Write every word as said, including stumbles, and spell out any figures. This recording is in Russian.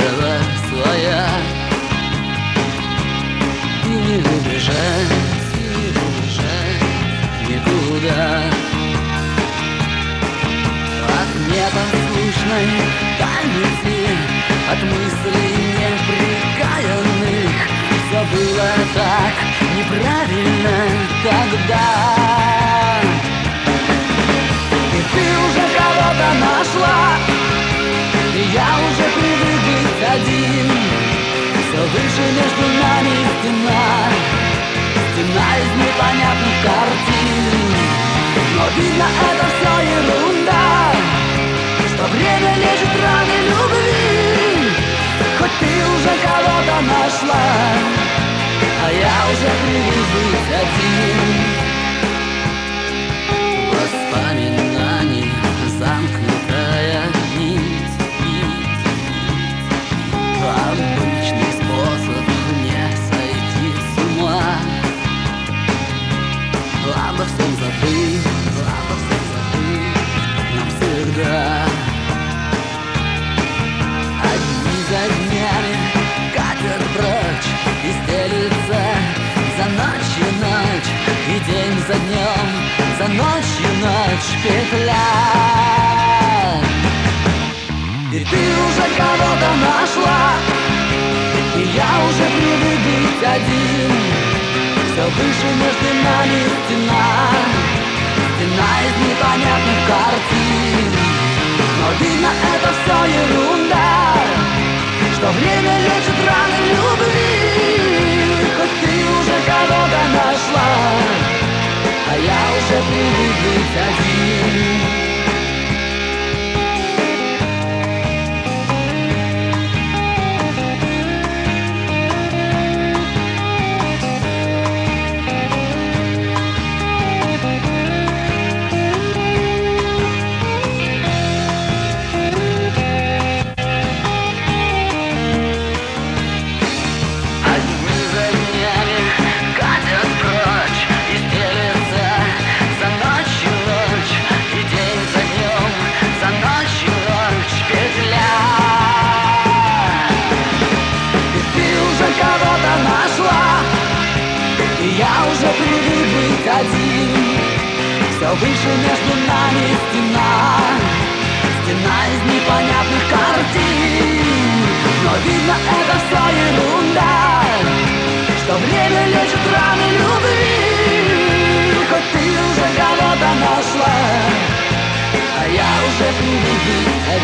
дело своя. И не убежать, не убежать никуда от непослушной памяти, от мыслей неприкаянных. Все было так неправильно тогда. И ты уже кого-то нашла, и я уже привык быть один. Все выше между нами стена, стена из непонятных картин. Но видно, это все ерунда, что время лечит раны любви. Хоть ты уже кого-то нашла, а я уже привык быть один. Воспоминаний замкнутая нить, нить, нить. Обычный способ не сойти с ума. Обо всем забыть, обо всем забыть навсегда. Одни за днями катят прочь и стелются за ночью ночь, и день за днем, за ночью ночь петля. И ты уже кого-то нашла, и я уже привык быть один. Все выше между нами стена, стена из непонятных картин. Но видно, это все ерунда, что время лечит раны любви. Хоть ты уже кого-то нашла, а я уже привык быть один. Я уже привык быть один. Все выше между нами стена, стена из непонятных картин. Но видно, это все ерунда, что время лечит раны любви. Хоть ты уже кого-то нашла, а я уже привык быть один.